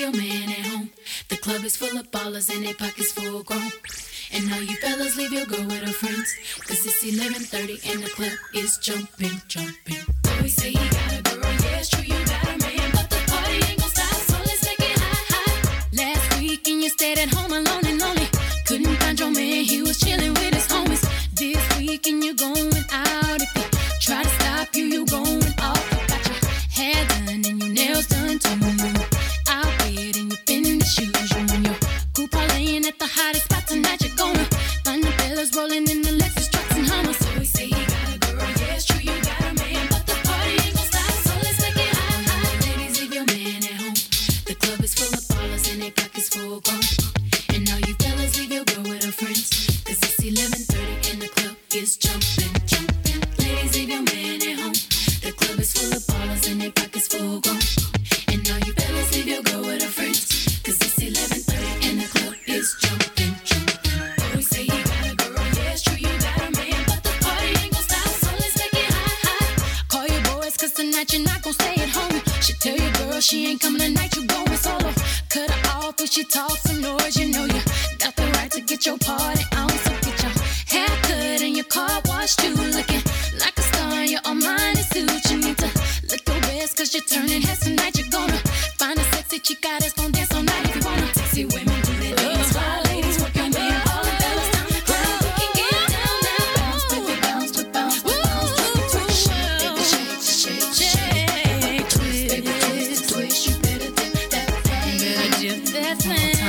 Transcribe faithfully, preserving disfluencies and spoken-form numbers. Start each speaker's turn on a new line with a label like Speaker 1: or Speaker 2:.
Speaker 1: your man at home. The club is full of ballers and their pockets full grown. And all you fellas leave your girl with her friends. Cause it's eleven thirty and the club is jumping, jumping. Boy say he got a girl, yeah it's true you got a man. But the party ain't gon' stop, so let's make it hot, hot. Last weekend you stayed at home alone and lonely. Couldn't find your man, he was chilling with his homies. This weekend you going out. If he try to stop you, you going off. You got your hair done and your nails done too. Out there and you finna the shoes. You and your crew parlaying at the hottest spot tonight. You're gonna find the fellas rolling in the Lexus trucks and Hummers. So we say he got a girl, yeah it's true you got a man. But the party ain't gon' stop, so let's make it hot, hot. Ladies, leave your man at home. The club is full of ballers and their pockets full grown. And all you fellas leave your girl with her friends. Cause it's eleven thirty and the club is jumping, jumping. Ladies, leave your man at home. The club is full of ballers and their pockets full grown. And all you fellas leave your girl with her friends. Cause it's eleven thirty and the club is jumping, jumping. Always say he got a girl, yeah it's true you got a man. But the party ain't gon' stop, so let's make it hot, hot. Call your boys cause tonight you're not gon' stay at home. She tell your girl she ain't coming tonight, you going solo. Cut her off if she talks some noise, you know you got the right to get your party on. So get your hair cut and your car washed too. Looking like a star in your Armani suit. You need to look your best cause you're turning heads tonight. You're gonna find a sexy chica that's gonna dance all night. If you wanna sexy women do that dance, fly ladies work your man. All the fellas down the club, we can get down now. Bounce, baby, bounce, but bounce, but bounce. Baby, twist, baby, shake, shake, shake. Twist, baby, twist, twist. You better dip that thing. You better dip that thing.